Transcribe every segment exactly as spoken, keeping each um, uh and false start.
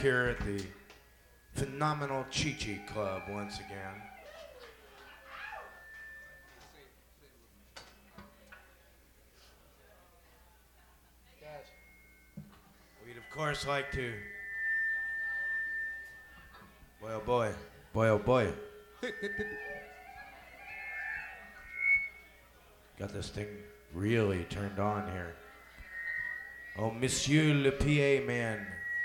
here at the phenomenal Chi Chi Club once again. We'd of course like to, boy oh boy, boy oh boy. Got this thing really turned on here. Oh, Monsieur le P A man.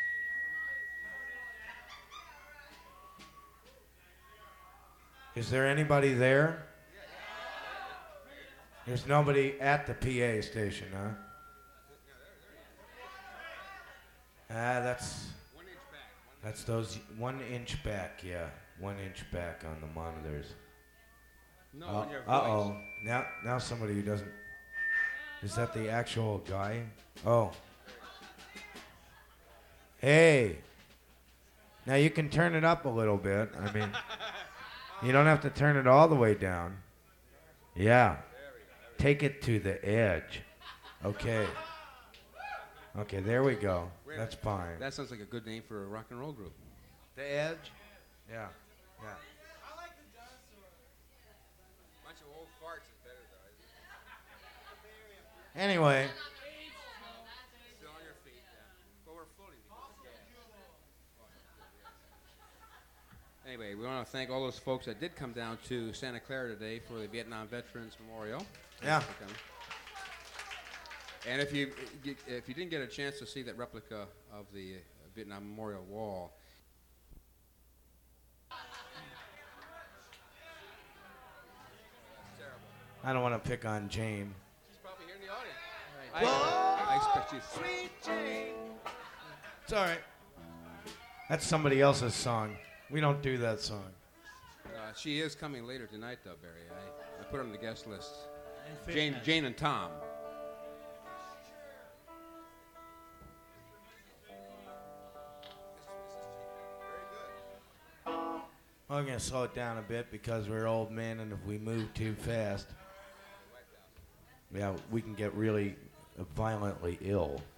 Is there anybody there? There's nobody at the P A station, huh? Ah, that's that's those one inch back, yeah, one inch back on the monitors. No, uh, on your voice. Uh-oh. Now, now somebody who doesn't... Is that the actual guy? Oh. Hey. Now you can turn it up a little bit. I mean, you don't have to turn it all the way down. Yeah. Take it to the edge. Okay. Okay, there we go. That's fine. That sounds like a good name for a rock and roll group. The edge? Yeah. Yeah. Bunch of old farts is better though. Anyway. Still on your feet, yeah. Well, we're floating. Anyway, we want to thank all those folks that did come down to Santa Clara today for the Vietnam Veterans Memorial. Yeah. And if you if you didn't get a chance to see that replica of the Vietnam Memorial Wall, I don't want to pick on Jane. she's probably here in the audience. I, I expect you. Sweet Jane. It's all right. That's somebody else's song. We don't do that song. Uh, she is coming later tonight, though, Barry. I, I put her on the guest list. Jane, Jane and Tom. I'm going to slow it down a bit because we're old men, and if we move too fast, yeah, we can get really violently ill.